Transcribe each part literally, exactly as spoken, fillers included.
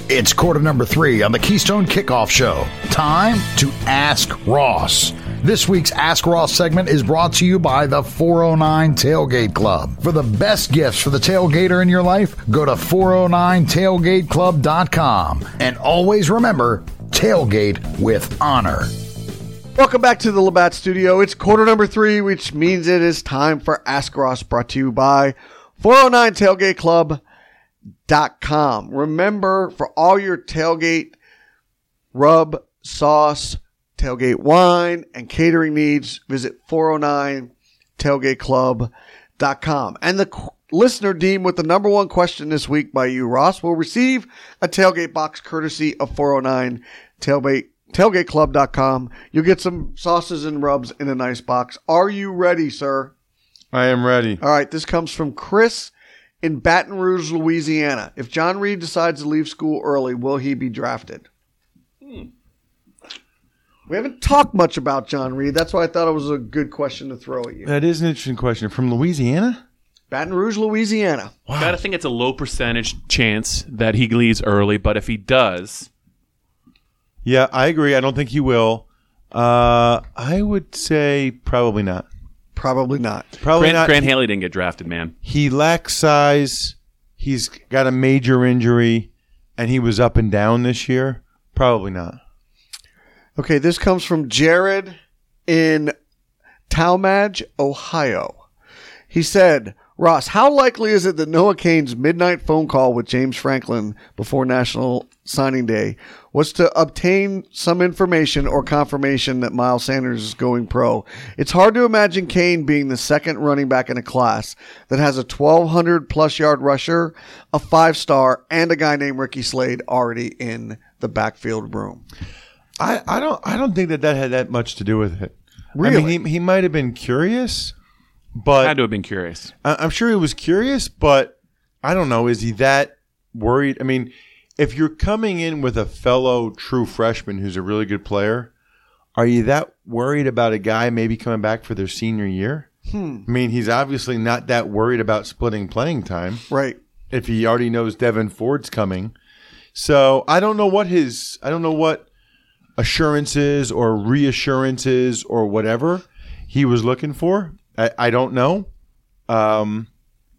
It's quarter number three on the Keystone Kickoff Show. Time to Ask Ross. This week's Ask Ross segment is brought to you by the four oh nine Tailgate Club. For the best gifts for the tailgater in your life, go to four oh nine tailgate club dot com. And always remember, tailgate with honor. Welcome back to the Labatt Studio. It's quarter number three, which means it is time for Ask Ross, brought to you by four oh nine tailgate club dot com. Remember, for all your tailgate rub, sauce, tailgate wine, and catering needs, visit four oh nine tailgate club dot com. And the qu- listener deemed with the number one question this week by you, Ross, will receive a tailgate box courtesy of four oh nine tailgate tailgate club dot com. You'll get some sauces and rubs in a nice box. Are you ready, sir? I am ready. All right, this comes from Chris in Baton Rouge, Louisiana. If John Reed decides to leave school early, will he be drafted? Hmm. We haven't talked much about John Reed. That's why I thought it was a good question to throw at you. That is an interesting question. From Louisiana? Baton Rouge, Louisiana. Wow. Gotta think it's a low percentage chance that he leaves early, but if he does... Yeah, I agree. I don't think he will. Uh, I would say probably not. Probably not. Probably Grant, not. Grant Haley didn't get drafted, man. He lacks size. He's got a major injury, and he was up and down this year. Probably not. Okay, this comes from Jared in Talmadge, Ohio. He said, Ross, how likely is it that Noah Cain's midnight phone call with James Franklin before National Signing Day was to obtain some information or confirmation that Miles Sanders is going pro? It's hard to imagine Cain being the second running back in a class that has a twelve hundred plus yard rusher, a five-star, and a guy named Ricky Slade already in the backfield room. I, I don't I don't think that that had that much to do with it. Really? I mean, he, he might have been curious, but Had to have been curious. I, I'm sure he was curious, but I don't know. Is he that worried? I mean, if you're coming in with a fellow true freshman who's a really good player, are you that worried about a guy maybe coming back for their senior year? Hmm. I mean, he's obviously not that worried about splitting playing time. Right. If he already knows Devin Ford's coming. So I don't know what his, I don't know what assurances or reassurances or whatever he was looking for. I, I don't know. Um,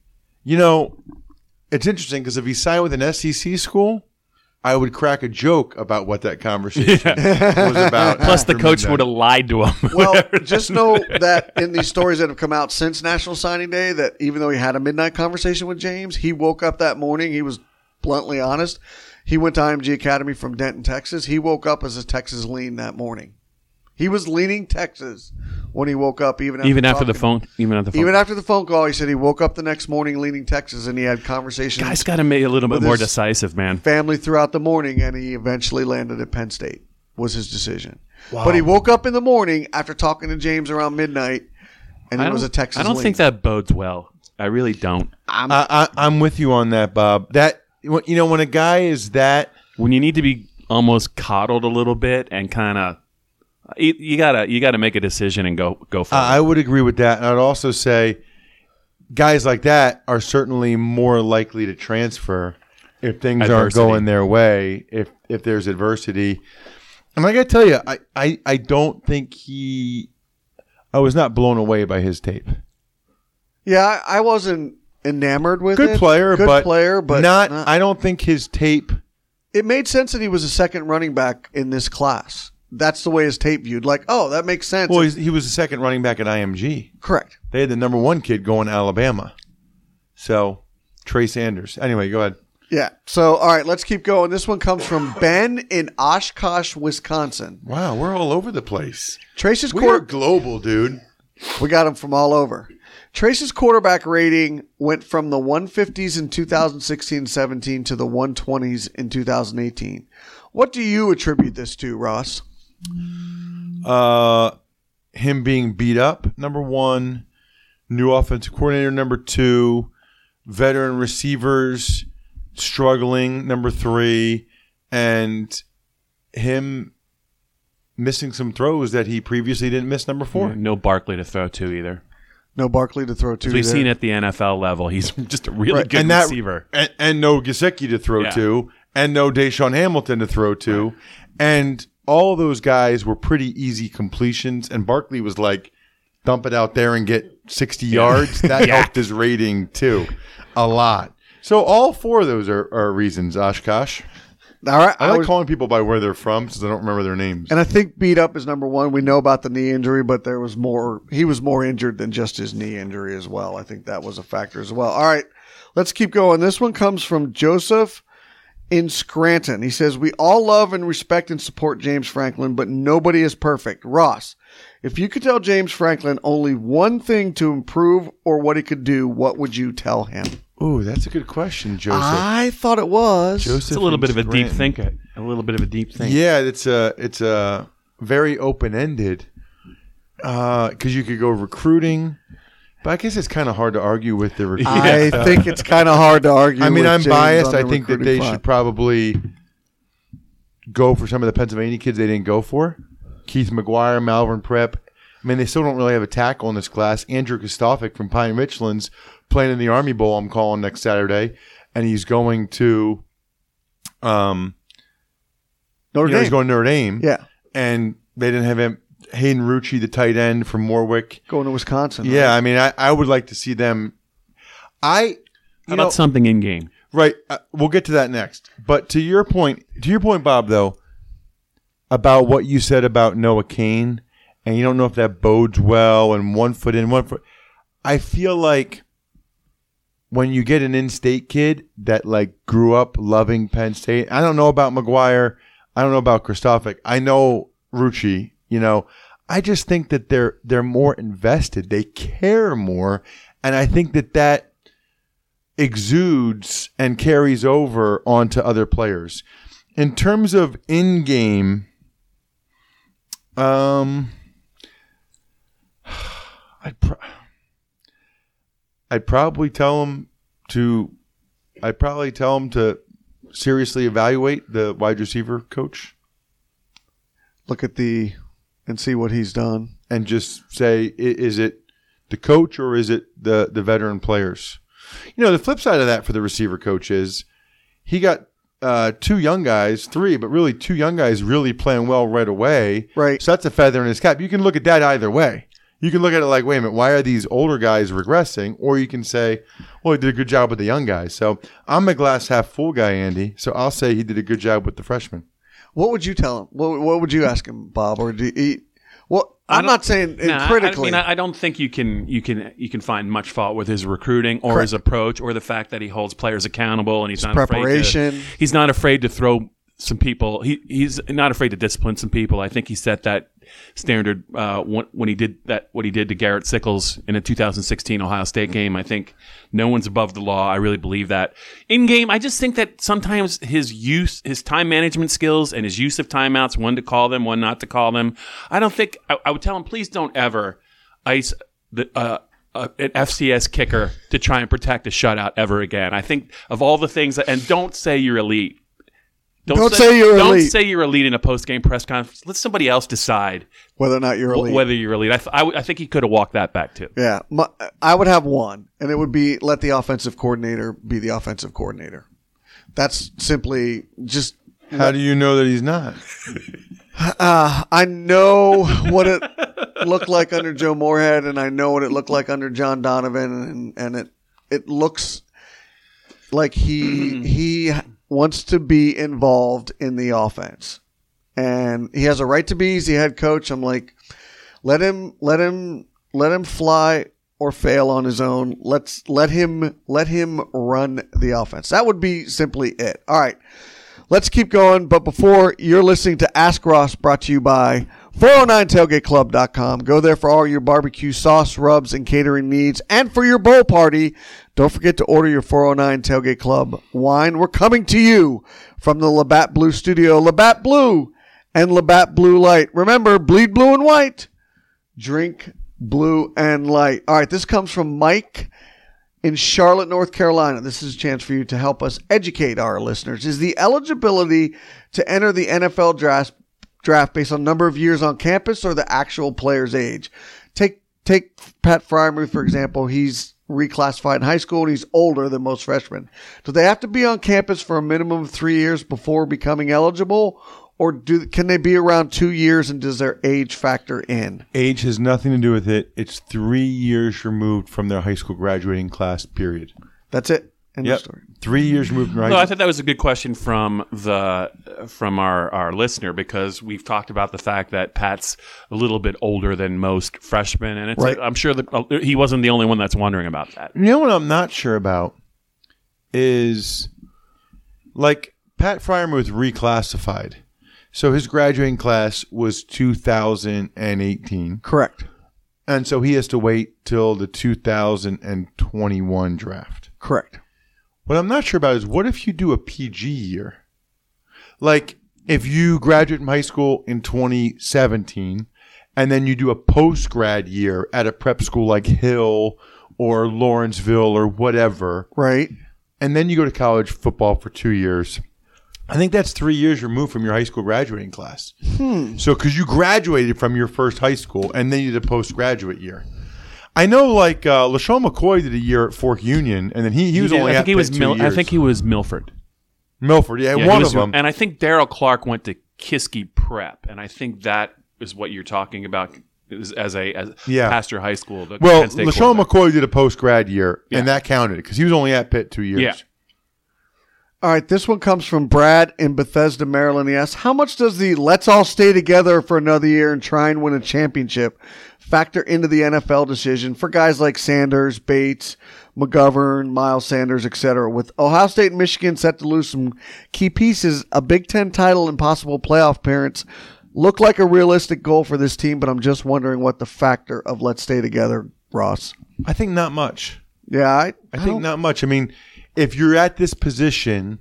you know, it's interesting because if he signed with an S E C school, I would crack a joke about what that conversation yeah. was about. Plus, the coach midnight. would have lied to him. Well, just know that in these stories that have come out since National Signing Day, that even though he had a midnight conversation with James, he woke up that morning. He was bluntly honest. He went to I M G Academy from Denton, Texas. He woke up as a Texas lean that morning. He was leaning Texas when he woke up, even after even after talking. the phone, even after the phone. Even after the phone call, he said he woke up the next morning leaning Texas, and he had conversations. Guys got to be a little bit more decisive, man. Family throughout the morning, and he eventually landed at Penn State. Was his decision. Wow. But he woke up in the morning after talking to James around midnight, and he was a Texas. I don't lean. think that bodes well. I really don't. I'm, I, I, I'm with you on that, Bob. That you know, when a guy is that, when you need to be almost coddled a little bit and kind of. You, you gotta you gotta make a decision and go go for uh, it. I would agree with that. And I'd also say guys like that are certainly more likely to transfer if things adversity. aren't going their way, if if there's adversity. And I gotta tell you, I, I, I don't think he I was not blown away by his tape. Yeah, I, I wasn't enamored with Good it. player, Good but player, but not, not I don't think his tape. It made sense that he was a second running back in this class. That's the way his tape viewed. Like, oh, that makes sense. Well, he's, he was the second running back at I M G. Correct. They had the number one kid going to Alabama. So, Trey Sanders. Anyway, go ahead. Yeah. So, all right, let's keep going. This one comes from Ben in Oshkosh, Wisconsin. Wow, we're all over the place. Trace's we quarter- are global, dude. We got him from all over. Trace's quarterback rating went from the one fifties in two thousand sixteen seventeen to the one twenties in two thousand eighteen. What do you attribute this to, Ross? Uh, him being beat up, number one. New offensive coordinator, number two. Veteran receivers struggling, number three. And him missing some throws that he previously didn't miss, number four. Yeah, no Barkley to throw to either. No Barkley to throw to. As we've either. seen at the N F L level, he's just a really right. good and that, receiver. And, and no Gesicki to throw yeah. to. and no Deshaun Hamilton to throw to. And all of those guys were pretty easy completions. And Barkley was like, dump it out there and get sixty yards. That helped his rating too, a lot. So all four of those are, are reasons, Oshkosh. All right, I I like was- calling people by where they're from since I don't remember their names. And I think beat up is number one. We know about the knee injury, but there was more. He was more injured than just his knee injury as well. I think that was a factor as well. All right, let's keep going. This one comes from Joseph in Scranton. He says, we all love and respect and support James Franklin, but nobody is perfect. Ross, if you could tell James Franklin only one thing to improve or what he could do, what would you tell him? Ooh, that's a good question, Joseph. I thought it was. Joseph It's a little in bit of a deep Scranton. thinker. A little bit of a deep think. Yeah, it's a it's a very open ended because you could go recruiting, but I guess it's kind of hard to argue with the recruiting. I stuff. think it's kind of hard to argue. I mean, with I'm James biased. on I the think that recruiting they front. should probably go for some of the Pennsylvania kids they didn't go for. Keith McGuire, Malvern Prep. I mean, they still don't really have a tackle in this class. Andrew Kostofik from Pine Richlands playing in the Army Bowl. I'm calling next Saturday, and he's going to, um, Notre you know, Dame. he's going to Notre Dame. Yeah, And they didn't have him. Hayden Rucci, the tight end from Warwick. going to Wisconsin. right? Yeah, I mean, I, I would like to see them. I, you How know, about something in game? right. Uh, we'll get to that next. But to your point, to your point, Bob, though, about what you said about Noah Kane, and you don't know if that bodes well, and one foot in, one foot. I feel like when you get an in-state kid that like grew up loving Penn State, I don't know about McGuire, I don't know about Kostofik, I know Rucci. You know, I just think that they're they're more invested. They care more, and I think that that exudes and carries over onto other players. In terms of in-game, um, I'd pro- I'd probably tell them to. I'd probably tell them to seriously evaluate the wide receiver coach. Look at the and see what he's done. And just say, i- is it the coach or is it the, the veteran players? You know, the flip side of that for the receiver coach is he got uh, two young guys, three, but really two young guys really playing well right away. Right. So that's a feather in his cap. You can look at that either way. You can look at it like, wait a minute, why are these older guys regressing? Or you can say, well, he did a good job with the young guys. So I'm a glass half full guy, Andy. So I'll say he did a good job with the freshmen. What would you tell him? What, what would you ask him, Bob? Or do you, well, I I'm don't- not saying Nah, I- critically. I, mean, I, I don't think you can you can you can find much fault with his recruiting or his approach or the fact that he holds players accountable and he's not preparation. Afraid to, he's not afraid to throw some people. He he's not afraid to discipline some people. I think he set that standard uh, when, when he did that. What he did to Garrett Sickles in a two thousand sixteen Ohio State game. I think no one's above the law. I really believe that. In game, I just think that sometimes his use, his time management skills, and his use of timeouts, when to call them, when not to call them. I don't think I, I would tell him, please don't ever ice the. Uh, Uh, an F C S kicker to try and protect a shutout ever again. I think of all the things that, and don't say you're elite. Don't say you're don't elite. say you're elite in a post-game press conference. Let somebody else decide whether or not you're wh- elite. whether you're elite. I, th- I, w- I think he could have walked that back too. Yeah, my, I would have one, and it would be let the offensive coordinator be the offensive coordinator. That's simply just. How do you know that he's not? Uh, I know what it looked like under Joe Moorhead, and I know what it looked like under John Donovan, and, and it it looks like he he wants to be involved in the offense, and he has a right to be. He's the head coach. I'm like, let him let him let him fly or fail on his own. Let's let him let him run the offense. That would be simply it. All right. Let's keep going, but before, you're listening to Ask Ross, brought to you by four oh nine tailgate club dot com. Go there for all your barbecue sauce, rubs, and catering needs. And for your bowl party, don't forget to order your four oh nine Tailgate Club wine. We're coming to you from the Labatt Blue Studio. Labatt Blue and Labatt Blue Light. Remember, bleed blue and white. Drink blue and light. All right, this comes from Mike in Charlotte, North Carolina. This is a chance for you to help us educate our listeners. Is the eligibility to enter the N F L draft draft based on number of years on campus or the actual player's age? Take take Pat Frymuth, for example. He's reclassified in high school and he's older than most freshmen. Do they have to be on campus for a minimum of three years before becoming eligible? Or do can they be around two years and does their age factor in? Age has nothing to do with it. It's three years removed from their high school graduating class, period. That's it. End Yep. of story. Three years removed from high No, I school. thought that was a good question from the from our, our listener because we've talked about the fact that Pat's a little bit older than most freshmen, and it's Right. I'm sure that uh, he wasn't the only one that's wondering about that. You know what I'm not sure about is, like, Pat Fryerman was reclassified. So his graduating class was two thousand eighteen. Correct. And so he has to wait till the two thousand twenty-one draft. Correct. What I'm not sure about is what if you do a P G year? Like, if you graduate from high school in twenty seventeen and then you do a post-grad year at a prep school like Hill or Lawrenceville or whatever, Right. and then you go to college football for two years. I think that's three years removed from your high school graduating class. Hmm. So, because you graduated from your first high school and then you did a postgraduate year. I know, like uh, LaShawn McCoy did a year at Fork Union, and then he, he was did- only I at think he was Pitt two Mil- I years. think he was Milford. Milford, yeah, Yeah, he one was- of them. And I think Daryl Clark went to Kiski Prep, and I think that is what you're talking about is as a as Yeah. Pastor High School. The Well, Penn State LaShawn quarterback. McCoy did a post-grad year, Yeah. and that counted because he was only at Pitt two years. Yeah. All right, this one comes from Brad in Bethesda, Maryland. He asks, how much does the let's all stay together for another year and try and win a championship factor into the N F L decision for guys like Sanders, Bates, McGovern, Miles Sanders, et cetera? With Ohio State and Michigan set to lose some key pieces, a Big Ten title and possible playoff appearance look like a realistic goal for this team, but I'm just wondering what the factor of let's stay together, Ross. I think not much. Yeah, I, I think not much. I mean, if you're at this position,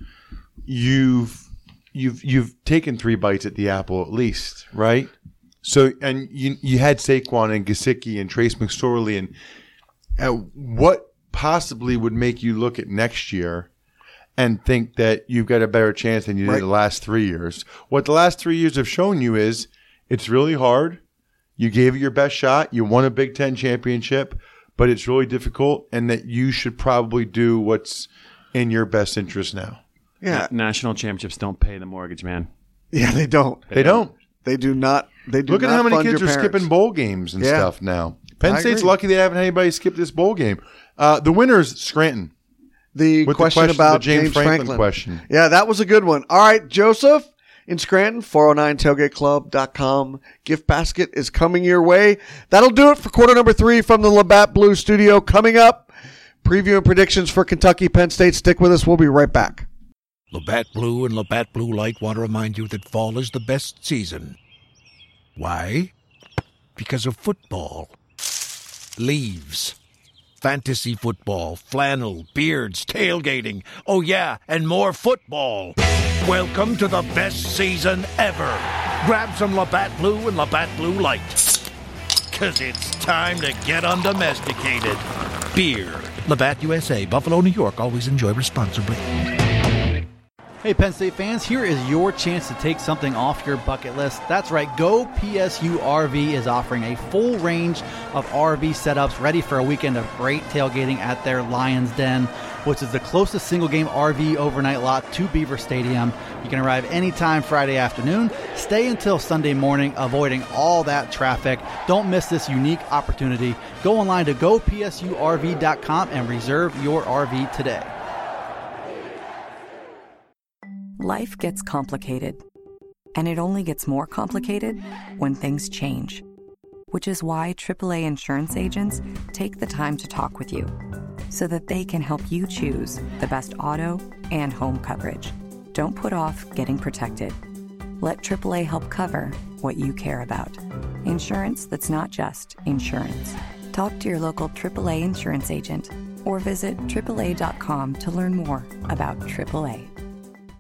you've you've you've taken three bites at the apple at least, right? So, and you you had Saquon and Gesicki and Trace McSorley, and uh, what possibly would make you look at next year and think that you've got a better chance than you did Right. the last three years? What the last three years have shown you is it's really hard. You gave it your best shot. You won a Big Ten championship, but it's really difficult, and that you should probably do what's in your best interest now. Yeah, National championships don't pay the mortgage, man. yeah, they don't. They don't. They do not. They do Look at not how many fund kids your are parents. skipping bowl games and Yeah. stuff now. Penn I State's agree. lucky they haven't had anybody skip this bowl game. Uh, the winner's Scranton. The With the question, question- about the James James, Franklin Franklin. question. Yeah, that was a good one. All right, Joseph in Scranton, four oh nine tailgate club dot com. Gift basket is coming your way. That'll do it for quarter number three from the Labatt Blue studio. Coming up, preview and predictions for Kentucky, Penn State. Stick with us. We'll be right back. Labatt Blue and Labatt Blue Light want to remind you that fall is the best season. Why? Because of football. Leaves. Fantasy football, flannel, beards, tailgating. Oh yeah, and more football. Welcome to the best season ever. Grab some Labatt Blue and Labatt Blue Light. Cause it's time to get undomesticated. Beer. Labatt U S A, Buffalo, New York. Always enjoy responsibly. Hey Penn State fans, here is your chance to take something off your bucket list. That's right, Go P S U R V is offering a full range of R V setups ready for a weekend of great tailgating at their Lions Den, which is the closest single-game R V overnight lot to Beaver Stadium. You can arrive anytime Friday afternoon, stay until Sunday morning, avoiding all that traffic. Don't miss this unique opportunity. Go online to go P S U R V dot com and reserve your R V today. Life gets complicated, and it only gets more complicated when things change, which is why triple A insurance agents take the time to talk with you so that they can help you choose the best auto and home coverage. Don't put off getting protected. Let triple A help cover what you care about. Insurance that's not just insurance. Talk to your local triple A insurance agent or visit triple A dot com to learn more about triple A.